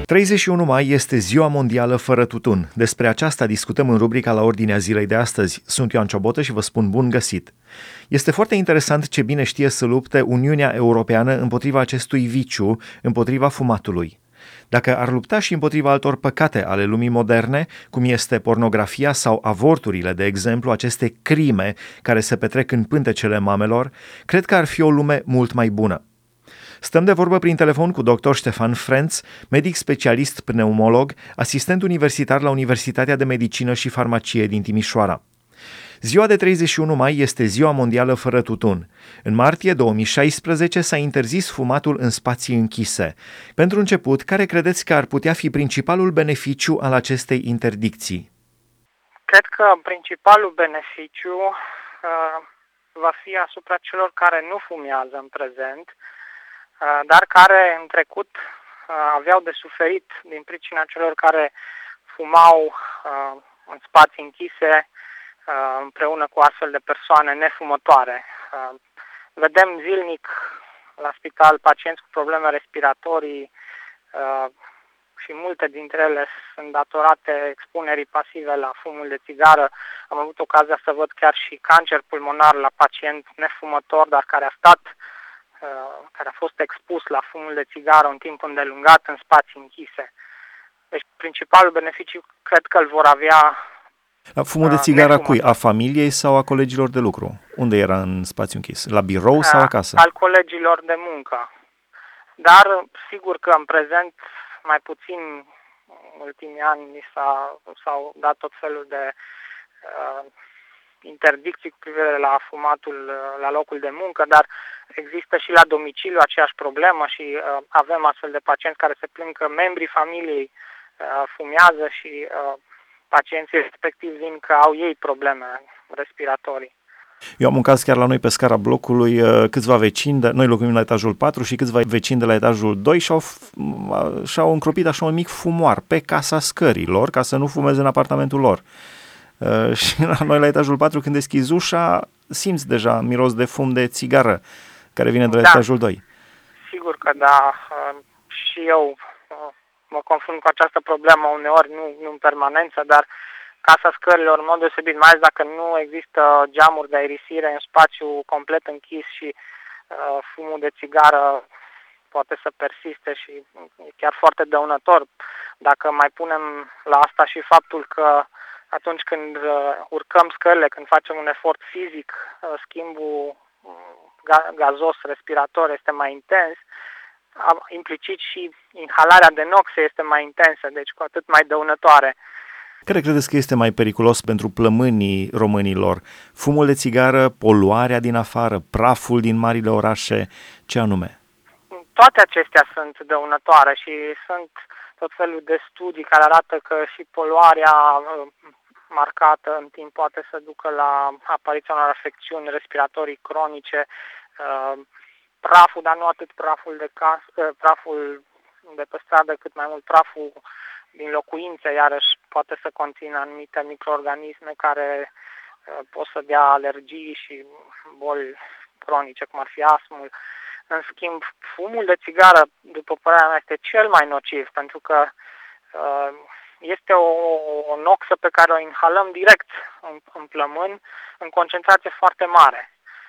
31 mai este Ziua Mondială fără tutun. Despre aceasta discutăm în rubrica La Ordinea Zilei de astăzi. Sunt Ioan Ciobotă și vă spun bun găsit. Este foarte interesant ce bine știe să lupte Uniunea Europeană împotriva acestui viciu, împotriva fumatului. Dacă ar lupta și împotriva altor păcate ale lumii moderne, cum este pornografia sau avorturile, de exemplu, aceste crime care se petrec în pântecele mamelor, cred că ar fi o lume mult mai bună. Stăm de vorbă prin telefon cu dr. Ștefan Frenț, medic specialist pneumolog, asistent universitar la Universitatea de Medicină și Farmacie din Timișoara. Ziua de 31 mai este Ziua Mondială fără tutun. În martie 2016 s-a interzis fumatul în spații închise. Pentru început, care credeți că ar putea fi principalul beneficiu al acestei interdicții? Cred că principalul beneficiu va fi asupra celor care nu fumează în prezent, dar care în trecut aveau de suferit din pricina celor care fumau în spații închise împreună cu astfel de persoane nefumătoare. Vedem zilnic la spital pacienți cu probleme respiratorii și multe dintre ele sunt datorate expunerii pasive la fumul de țigară. Am avut ocazia să văd chiar și cancer pulmonar la pacient nefumător, dar care a fost expus la fumul de țigară un timp îndelungat în spații închise. Deci principalul beneficiu cred că îl vor avea Fumul de țigară a cui? A familiei sau a colegilor de lucru? Unde era în spațiu închis? La birou sau acasă? Al colegilor de muncă. Dar sigur că în prezent mai puțin în ultimii ani s-au dat tot felul de interdicții cu privire la fumatul la locul de muncă, dar există și la domiciliu aceeași problemă și avem astfel de pacienți care se plâng că membrii familiei fumează și pacienții respectivi vin că au ei probleme respiratorii. Eu am un caz chiar la noi pe scara blocului, câțiva vecini, noi locuim la etajul 4 și câțiva vecini de la etajul 2 și-au încropit așa un mic fumoar pe casa scărilor ca să nu fumeze în apartamentul lor. Și la noi la etajul 4 când deschizi ușa, simți deja miros de fum de țigară care vine de la etajul 2. Sigur că da, și eu mă confrunt cu această problemă uneori, nu în permanență, dar casa scărilor, în mod deosebit, mai ales dacă nu există geamuri de aerisire în spațiu complet închis și fumul de țigară poate să persiste și e chiar foarte dăunător. Dacă mai punem la asta și faptul că atunci când urcăm scările, când facem un efort fizic, schimbul gazos respirator este mai intens, implicit și inhalarea de noxe este mai intensă, deci cu atât mai dăunătoare. Care credeți că este mai periculos pentru plămânii românilor? Fumul de țigară, poluarea din afară, praful din marile orașe, ce anume? Toate acestea sunt dăunătoare și sunt tot felul de studii care arată că și poluarea marcată în timp poate să ducă la apariția unor afecțiuni respiratorii cronice, praful, dar nu atât praful de pe stradă, cât mai mult praful din locuințe, iarăși poate să conțină anumite microorganisme care pot să dea alergii și boli cronice, cum ar fi astmul. În schimb, fumul de țigară, după părerea mea, este cel mai nociv, pentru că este o noxă pe care o inhalăm direct în plămâni, în concentrație foarte mare.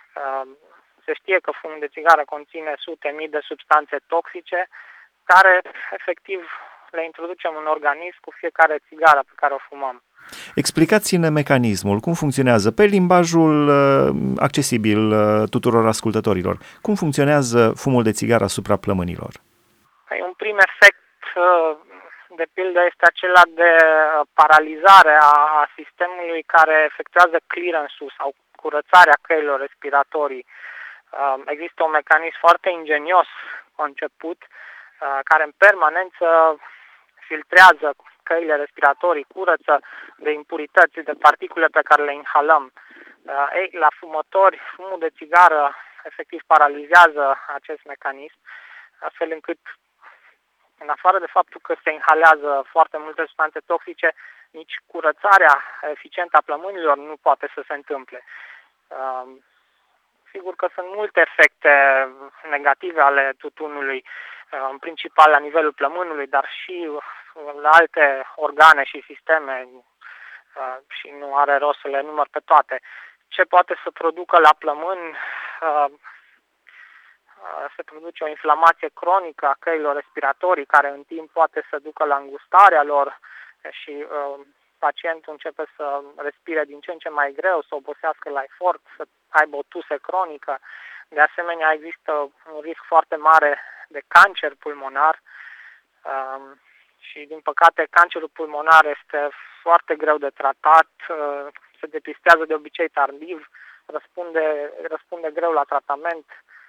Se știe că fumul de țigară conține sute mii de substanțe toxice, care efectiv le introducem în organism cu fiecare țigară pe care o fumăm. Explicați-ne mecanismul, cum funcționează pe limbajul accesibil tuturor ascultătorilor. Cum funcționează fumul de țigară asupra plămânilor? Un prim efect, de pildă, este acela de paralizare a sistemului care efectuează clearance-ul sau curățarea căilor respiratorii. Există un mecanism foarte ingenios conceput care în permanență filtrează căile respiratorii, curăță de impurități, de particule pe care le inhalăm. La fumători, fumul de țigară efectiv paralizează acest mecanism, astfel încât, în afară de faptul că se inhalează foarte multe substanțe toxice, nici curățarea eficientă a plămânilor nu poate să se întâmple. Sigur că sunt multe efecte negative ale tutunului. în principal la nivelul plămânului, dar și la alte organe și sisteme, și nu are rost să le număr pe toate. Ce poate să producă la plămân? Se produce o inflamație cronică a căilor respiratorii, care în timp poate să ducă la îngustarea lor și pacientul începe să respire din ce în ce mai greu, să obosească la efort, să aibă o tuse cronică. De asemenea, există un risc foarte mare de cancer pulmonar și, din păcate, cancerul pulmonar este foarte greu de tratat, se depistează de obicei tardiv, răspunde greu la tratament.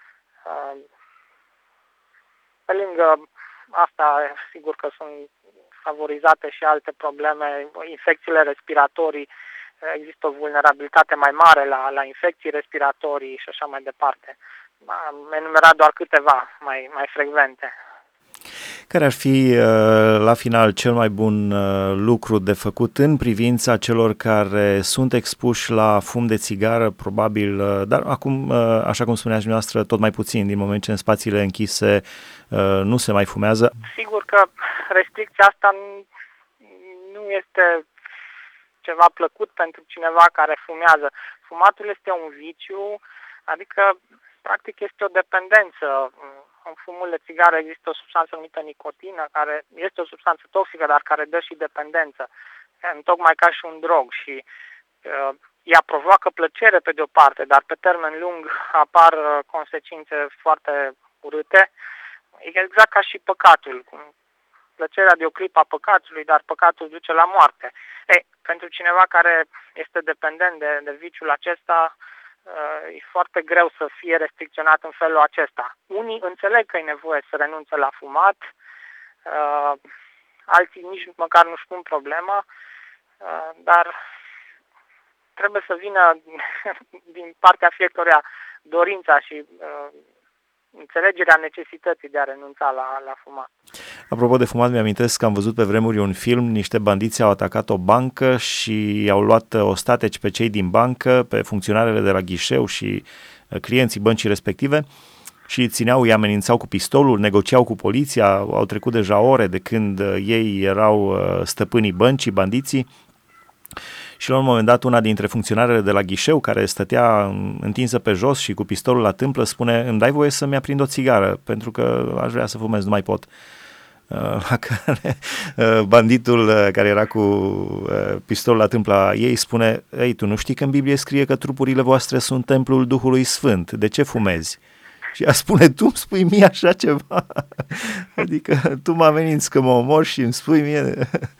Pe lângă asta, sigur că sunt favorizate și alte probleme, infecțiile respiratorii, există o vulnerabilitate mai mare la infecții respiratorii și așa mai departe. Am enumerat doar câteva mai frecvente. Care ar fi, la final, cel mai bun lucru de făcut în privința celor care sunt expuși la fum de țigară, probabil, dar acum, așa cum spuneați dumneavoastră, tot mai puțin, din moment ce în spațiile închise nu se mai fumează? Sigur că restricția asta nu este ceva plăcut pentru cineva care fumează. Fumatul este un viciu, adică, practic, este o dependență. În fumul de țigară există o substanță numită nicotină, care este o substanță toxică, dar care dă și dependență, tocmai ca și un drog. Și ea provoacă plăcere pe de-o parte, dar pe termen lung apar consecințe foarte urâte, exact ca și păcatul. Plăcerea de o clipă a păcatului, dar păcatul duce la moarte. Pentru cineva care este dependent de viciul acesta, e foarte greu să fie restricționat în felul acesta. Unii înțeleg că e nevoie să renunțe la fumat, alții nici măcar nu-și pun problema, dar trebuie să vină din partea fiecăruia dorința și înțelegerea necesității de a renunța la fumat. Apropo de fumat, mi-amintesc că am văzut pe vremuri un film, niște bandiți au atacat o bancă și i-au luat ostateci pe cei din bancă, pe funcționarele de la ghișeu și clienții băncii respective și îi amenințau cu pistolul, negociau cu poliția, au trecut deja ore de când ei erau stăpânii băncii, bandiții. Și la un moment dat una dintre funcționarele de la ghișeu, care stătea întinsă pe jos și cu pistolul la tâmplă, spune: îmi dai voie să-mi aprind o țigară, pentru că aș vrea să fumez, nu mai pot. La care banditul care era cu pistolul la tâmpla ei spune: ei, tu nu știi că în Biblie scrie că trupurile voastre sunt templul Duhului Sfânt, de ce fumezi? Și ea spune: tu îmi spui mie așa ceva? Adică tu mă ameninți că mă omori și îmi spui mie...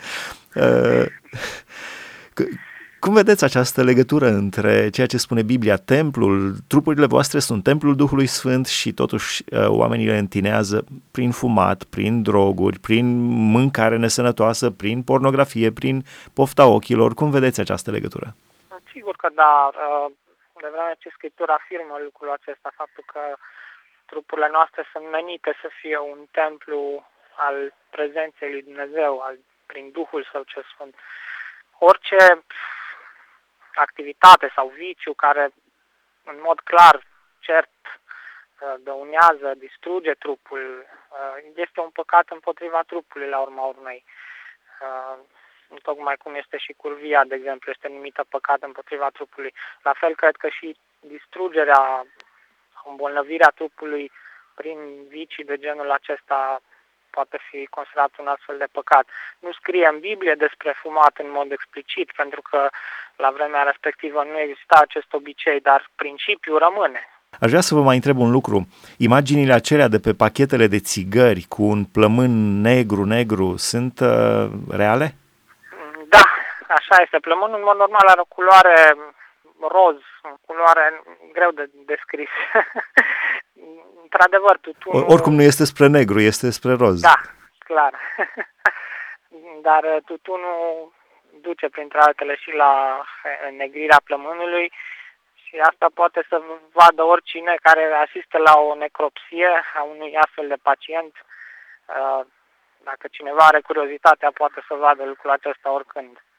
Cum vedeți această legătură între ceea ce spune Biblia, templul, trupurile voastre sunt templul Duhului Sfânt și totuși oamenii le întinează prin fumat, prin droguri, prin mâncare nesănătoasă, prin pornografie, prin pofta ochilor? Cum vedeți această legătură? Sigur că da, de vreme ce Scriptura afirmă lucrul acesta, faptul că trupurile noastre sunt menite să fie un templu al prezenței lui Dumnezeu, prin Duhul Său cel Sfânt. Orice activitate sau viciu care în mod clar, cert, dăunează, distruge trupul, este un păcat împotriva trupului la urma urmei. Tocmai cum este și curvia, de exemplu, este numită păcat împotriva trupului. La fel cred că și distrugerea, îmbolnăvirea trupului prin vicii de genul acesta poate fi considerat un astfel de păcat. Nu scrie în Biblie despre fumat în mod explicit, pentru că la vremea respectivă nu exista acest obicei, dar principiul rămâne. Aș vrea să vă mai întreb un lucru. Imaginile acelea de pe pachetele de țigări cu un plămân negru sunt reale? Da, așa este. Plămânul, în mod normal, are o culoare roz, o culoare greu de descris. Într-adevăr, tutunul... Oricum nu este spre negru, este spre roz. Da, clar. Dar tutunul duce, printre altele, și la înnegrirea plămânului și asta poate să vadă oricine care asistă la o necropsie a unui astfel de pacient. Dacă cineva are curiozitatea, poate să vadă lucrul acesta oricând.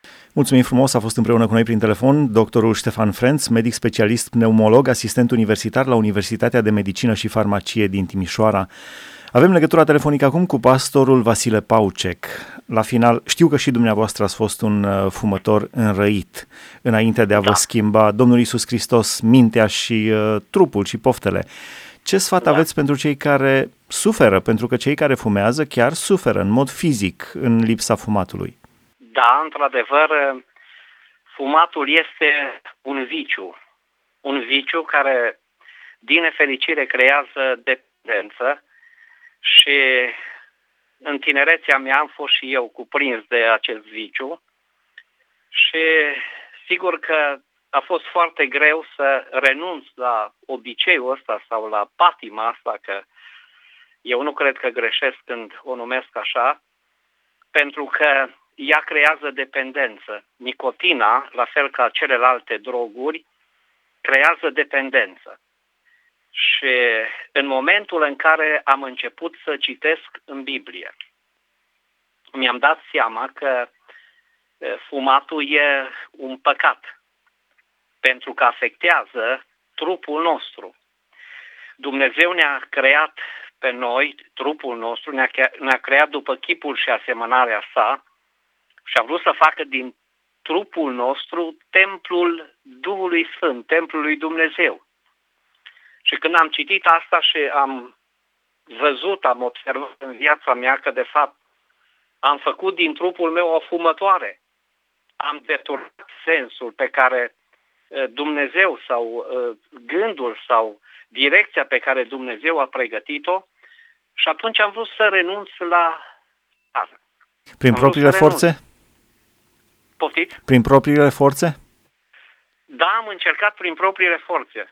Mulțumim frumos, a fost împreună cu noi prin telefon doctorul Ștefan Frenț, medic specialist pneumolog, asistent universitar la Universitatea de Medicină și Farmacie din Timișoara. Avem legătura telefonică acum cu pastorul Vasile Paucek. La final, știu că și dumneavoastră ați fost un fumător înrăit înainte de a vă schimba Domnul Iisus Hristos mintea și trupul și poftele. Ce sfat aveți pentru cei care suferă? Pentru că cei care fumează chiar suferă în mod fizic în lipsa fumatului. Da, într-adevăr, fumatul este un viciu care, din nefericire, creează dependență și în tinerețea mea am fost și eu cuprins de acest viciu și sigur că a fost foarte greu să renunț la obiceiul ăsta sau la patima asta, că eu nu cred că greșesc când o numesc așa, pentru că ea creează dependență. Nicotina, la fel ca celelalte droguri, creează dependență. Și în momentul în care am început să citesc în Biblie, mi-am dat seama că fumatul e un păcat, pentru că afectează trupul nostru. Dumnezeu ne-a creat pe noi, trupul nostru, ne-a creat după chipul și asemănarea sa și a vrut să facă din trupul nostru templul Duhului Sfânt, templul lui Dumnezeu. Și când am citit asta și am văzut, am observat în viața mea că de fapt am făcut din trupul meu o fumătoare. Am deturnat sensul pe care Dumnezeu sau gândul sau direcția pe care Dumnezeu a pregătit-o și atunci am vrut să renunț la asta. Prin propriile forțe? Poftiți? Prin propriile forțe? Da, am încercat prin propriile forțe.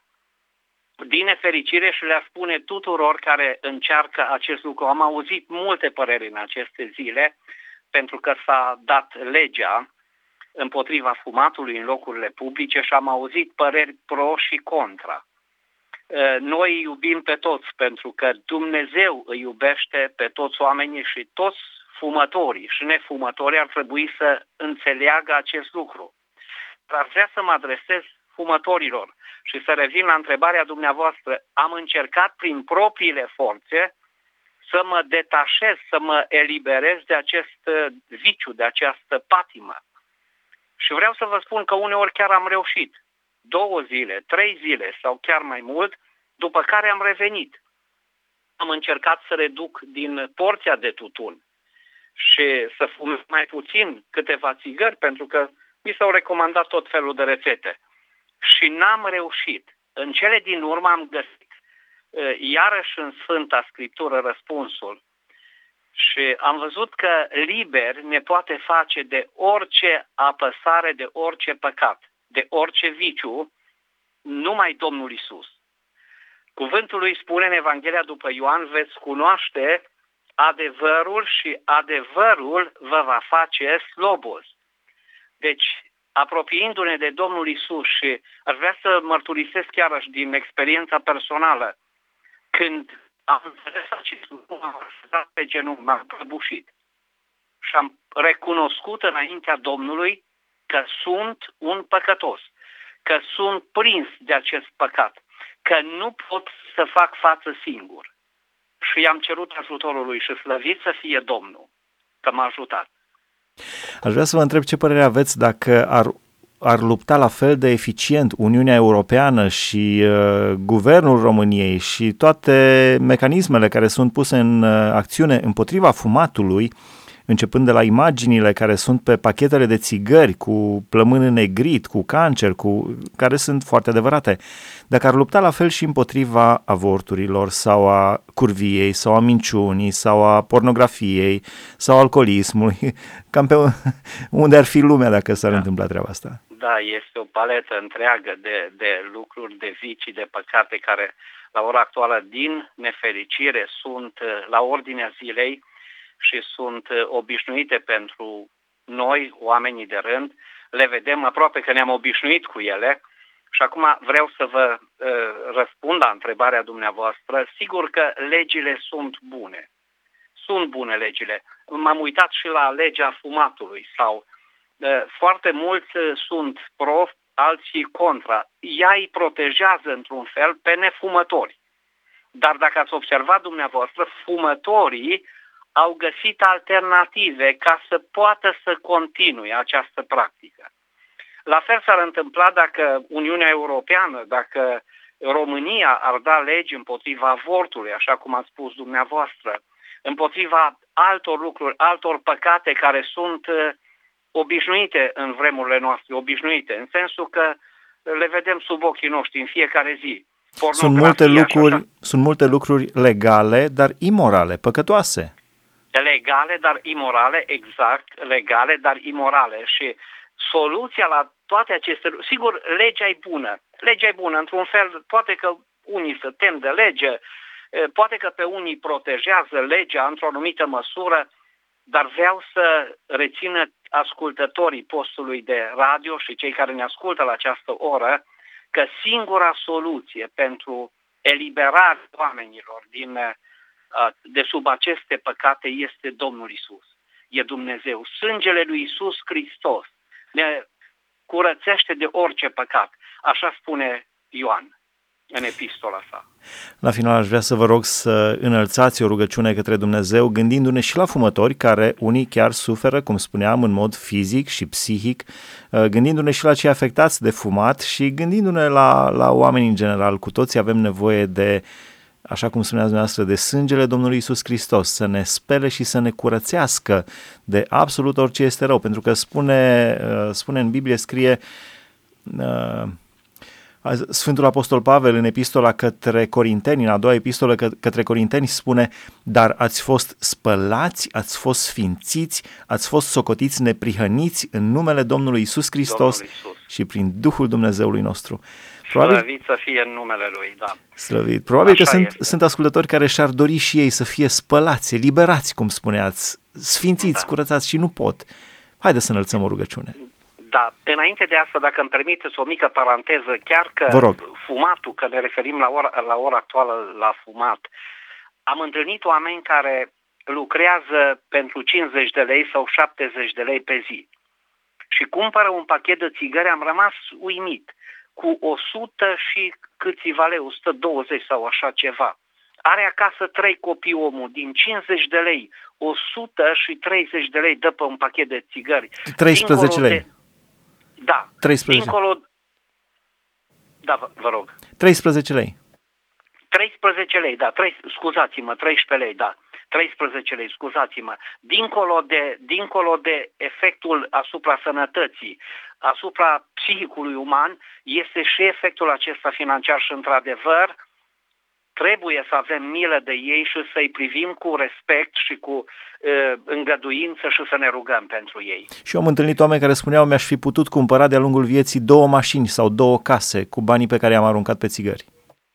Din nefericire și le-a spune tuturor care încearcă acest lucru. Am auzit multe păreri în aceste zile, pentru că s-a dat legea împotriva fumatului în locurile publice și am auzit păreri pro și contra. Noi iubim pe toți, pentru că Dumnezeu îi iubește pe toți oamenii și toți fumătorii și nefumătorii ar trebui să înțeleagă acest lucru. Dar vrea să mă adresez fumătorilor și să revin la întrebarea dumneavoastră. Am încercat prin propriile forțe să mă detașez, să mă eliberez de acest viciu, de această patimă. Și vreau să vă spun că uneori chiar am reușit. 2 zile, 3 zile sau chiar mai mult, după care am revenit. Am încercat să reduc din porția de tutun și să fumez mai puțin câteva țigări, pentru că mi s-au recomandat tot felul de rețete. Și n-am reușit. În cele din urmă am găsit iarăși în Sfânta Scriptură răspunsul. Și am văzut că liber ne poate face de orice apăsare, de orice păcat, de orice viciu, numai Domnul Iisus. Cuvântul lui spune în Evanghelia după Ioan: veți cunoaște adevărul și adevărul vă va face slobos. Deci, apropiindu-ne de Domnul Iisus, și aș vrea să mărturisesc chiar din experiența personală, când am înțeles acest lucru, m-am așezat pe genunchi, m-am prăbușit și am recunoscut înaintea Domnului că sunt un păcătos, că sunt prins de acest păcat, că nu pot să fac față singur. Și i-am cerut ajutorul lui și slăvit să fie Domnul, că m-a ajutat. Aș vrea să vă întreb ce părere aveți dacă ar lupta la fel de eficient Uniunea Europeană și Guvernul României și toate mecanismele care sunt puse în acțiune împotriva fumatului, începând de la imaginile care sunt pe pachetele de țigări cu plămân înnegrit, cu cancer, care sunt foarte adevărate, dacă ar lupta la fel și împotriva avorturilor sau a curviei sau a minciunii sau a pornografiei sau alcoolismului, cam pe unde ar fi lumea dacă s-ar întâmpla treaba asta? Da, este o paletă întreagă de lucruri, de vicii, de păcate care la ora actuală, din nefericire, sunt la ordinea zilei și sunt obișnuite pentru noi, oamenii de rând. Le vedem aproape că ne-am obișnuit cu ele. Și acum vreau să vă răspund la întrebarea dumneavoastră. Sigur că legile sunt bune. Sunt bune legile. M-am uitat și la legea fumatului sau Foarte mulți sunt pro, alții contra. Ea îi protejează într-un fel pe nefumători. Dar dacă ați observat dumneavoastră, fumătorii au găsit alternative ca să poată să continue această practică. La fel s-ar întâmpla dacă Uniunea Europeană, dacă România ar da legi împotriva avortului, așa cum ați spus dumneavoastră, împotriva altor lucruri, altor păcate care sunt obișnuite în vremurile noastre, obișnuite, în sensul că le vedem sub ochii noștri în fiecare zi. Sunt multe lucruri legale, dar imorale, păcătoase. Legale, dar imorale, exact, legale, dar imorale. Și soluția la toate aceste lucruri, sigur, legea e bună, într-un fel, poate că unii se tem de lege, poate că pe unii protejează legea într-o anumită măsură, dar vreau să rețină ascultătorii postului de radio și cei care ne ascultă la această oră că singura soluție pentru eliberarea oamenilor de sub aceste păcate este Domnul Isus. E Dumnezeu. Sângele lui Isus Hristos ne curățește de orice păcat. Așa spune Ioan în epistola sa. La final aș vrea să vă rog să înălțați o rugăciune către Dumnezeu, gândindu-ne și la fumători, care unii chiar suferă, cum spuneam, în mod fizic și psihic, gândindu-ne și la cei afectați de fumat și gândindu-ne la oameni în general. Cu toții avem nevoie de, așa cum spuneați dumneavoastră, de sângele Domnului Iisus Hristos, să ne spele și să ne curățească de absolut orice este rău, pentru că spune în Biblie, scrie Sfântul Apostol Pavel în epistola către Corinteni, în a doua epistolă către Corinteni, spune: dar ați fost spălați, ați fost sfințiți, ați fost socotiți neprihăniți în numele Domnului Iisus Hristos și prin Duhul Dumnezeului nostru. Slăvit să fie în numele Lui, da. Slăvit. Probabil că sunt ascultători care și-ar dori și ei să fie spălați, eliberați, cum spuneați, sfințiți, curățați și nu pot. Haideți să înălțăm o rugăciune. Da, înainte de asta, dacă îmi permiteți o mică paranteză, chiar că fumatul, că ne referim la ora actuală la fumat, am întâlnit oameni care lucrează pentru 50 de lei sau 70 de lei pe zi și cumpără un pachet de țigări, am rămas uimit, cu 100 și câțiva lei, 120 sau așa ceva. Are acasă 3 copii omul, din 50 de lei, 130 de lei dă pe un pachet de țigări. 13 lei. Da. 13. Dincolo... Da, vă rog. 13 lei. 13 lei, da. Scuzați-mă, 13 lei, da. 13 lei, scuzați-mă. Dincolo de efectul asupra sănătății, asupra psihicului uman, este și efectul acesta financiar și, într-adevăr, trebuie să avem milă de ei și să-i privim cu respect și cu îngăduință și să ne rugăm pentru ei. Și eu am întâlnit oameni care spuneau: mi-aș fi putut cumpăra de-a lungul vieții 2 mașini sau 2 case cu banii pe care i-am aruncat pe țigări.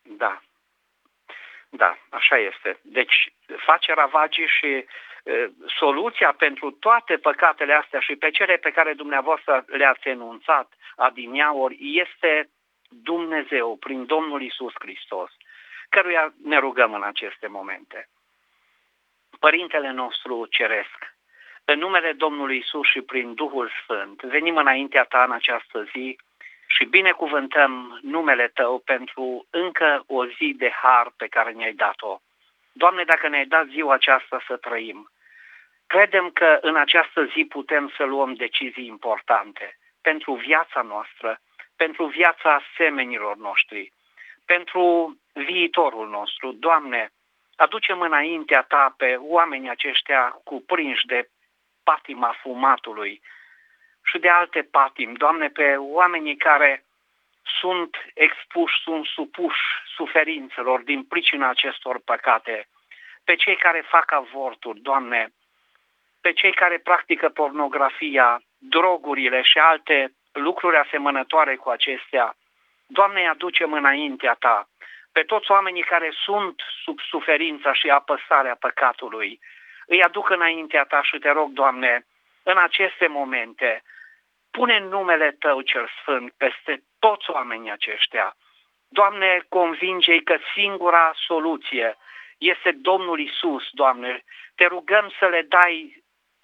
Da, așa este. Deci face ravagii și soluția pentru toate păcatele astea și pe cele pe care dumneavoastră le-ați enunțat adineauri este Dumnezeu prin Domnul Iisus Hristos, căruia ne rugăm în aceste momente. Părintele nostru ceresc, în numele Domnului Iisus și prin Duhul Sfânt, venim înaintea Ta în această zi și binecuvântăm numele Tău pentru încă o zi de har pe care ne-ai dat-o. Doamne, dacă ne-ai dat ziua aceasta să trăim, credem că în această zi putem să luăm decizii importante pentru viața noastră, pentru viața semenilor noștri, pentru viitorul nostru. Doamne, aducem înaintea Ta pe oamenii aceștia cuprinși de patima fumatului și de alte patimi. Doamne, pe oamenii care sunt expuși, sunt supuși suferințelor din pricina acestor păcate, pe cei care fac avorturi, Doamne, pe cei care practică pornografia, drogurile și alte lucruri asemănătoare cu acestea. Doamne, îi aducem înaintea Ta pe toți oamenii care sunt sub suferința și apăsarea păcatului. Îi aduc înaintea Ta și Te rog, Doamne, în aceste momente, pune numele Tău cel Sfânt peste toți oamenii aceștia. Doamne, convinge-i că singura soluție este Domnul Iisus, Doamne. Te rugăm să le dai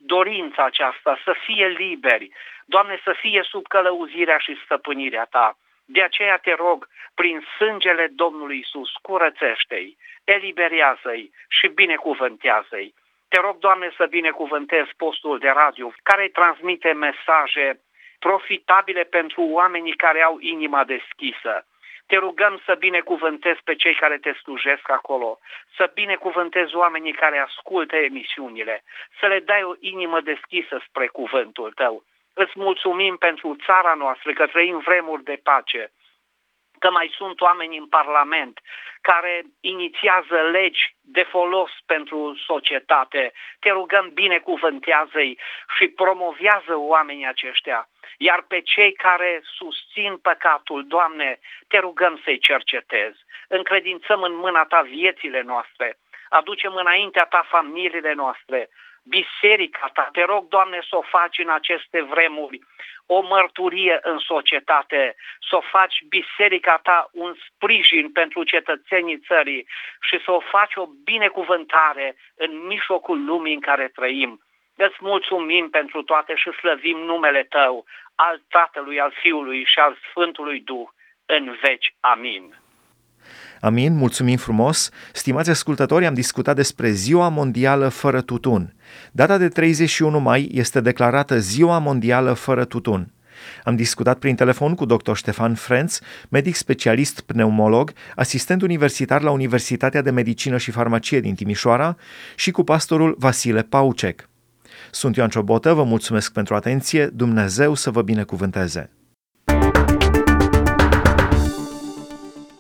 dorința aceasta, să fie liberi, Doamne, să fie sub călăuzirea și stăpânirea Ta. De aceea te rog, prin sângele Domnului Iisus, curățește-i, eliberează-i și binecuvântează-i. Te rog, Doamne, să binecuvântezi postul de radio care transmite mesaje profitabile pentru oamenii care au inima deschisă. Te rugăm să binecuvântezi pe cei care te slujesc acolo, să binecuvântezi oamenii care ascultă emisiunile, să le dai o inimă deschisă spre cuvântul Tău. Îți mulțumim pentru țara noastră, că trăim vremuri de pace, că mai sunt oameni în Parlament care inițiază legi de folos pentru societate. Te rugăm, binecuvântează-i și promovează oamenii aceștia. Iar pe cei care susțin păcatul, Doamne, te rugăm să-i cercetezi. Încredințăm în mâna Ta viețile noastre, aducem înaintea Ta familiile noastre, biserica Ta. Te rog, Doamne, să o faci în aceste vremuri o mărturie în societate, să o faci biserica Ta un sprijin pentru cetățenii țării și să o faci o binecuvântare în mijlocul lumii în care trăim. Îți mulțumim pentru toate și slăvim numele Tău, al Tatălui, al Fiului și al Sfântului Duh, în veci. Amin. Amin, mulțumim frumos! Stimați ascultători, am discutat despre Ziua Mondială fără tutun. Data de 31 mai este declarată Ziua Mondială fără tutun. Am discutat prin telefon cu dr. Ștefan Frenț, medic specialist pneumolog, asistent universitar la Universitatea de Medicină și Farmacie din Timișoara și cu pastorul Vasile Paucek. Sunt Ioan Ciobotă, vă mulțumesc pentru atenție, Dumnezeu să vă binecuvânteze!